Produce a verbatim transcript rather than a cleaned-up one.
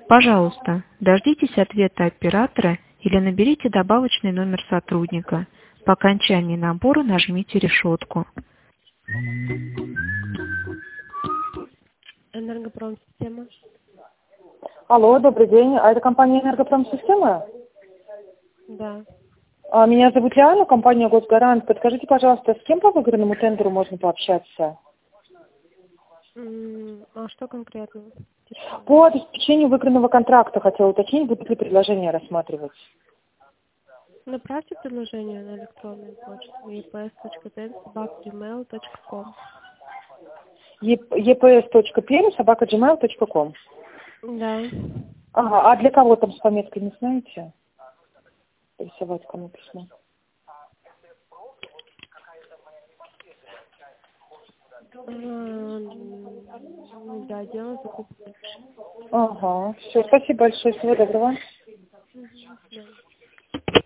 Пожалуйста, дождитесь ответа оператора или наберите добавочный номер сотрудника. По окончании набора нажмите решетку. Энергопромсистема. Алло, добрый день. А это компания «Энергопромсистема»? Да. А, меня зовут Лиана, компания «Госгарант». Подскажите, пожалуйста, с кем по выигранному тендеру можно пообщаться? М, А что конкретно? По обеспечению выигранного контракта хотела уточнить, будут ли предложения рассматривать. Направьте предложение на электронную почту и п эс точка пен собака джимейл точка ком. и пэ эс точка пен собака джимейл точка ком. Да. Ага, а для кого там с пометкой, не знаете? Рисовать кому письмо. М, Да, дело закупки. Ага, все, спасибо большое, всего доброго. Мгм, да.